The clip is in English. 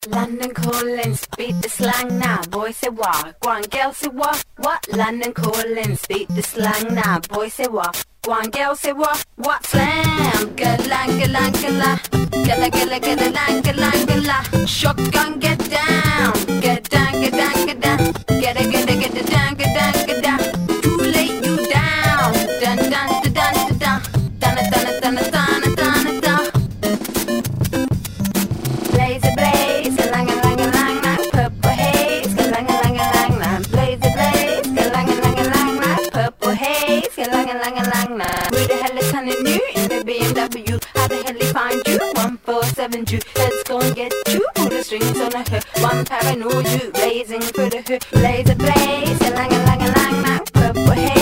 London calling, speak the slang now. Boy say what? Go on, girl say what? What? London calling, speak the slang now. Boy say what? Go on, girl say what? What slam? Galang, galang, galang. Gala, gala, gala, lang, galang, gala. Shotgun, get down. Get down, get down, get down. Get it, get it, get it down, get down, get down. Too late, you down. Dun, dun, dun, dun, dun, dun. Dun, dun, dun, dun, dun, dun, dun. Blaze a blaze, galang, galang, galang, like purple haze. Galang, galang, galang, like blaze a blaze. Galang, galang, galang, like purple haze. Galang, galang, galang, like. Who the hell is turning you in the BMW? How the hell they find you? 147 Jew. Let's go and get you. Pull the strings on the hook. One paranoid you blazing through the hood. Blaze a blaze, galang, galang, galang, like purple haze.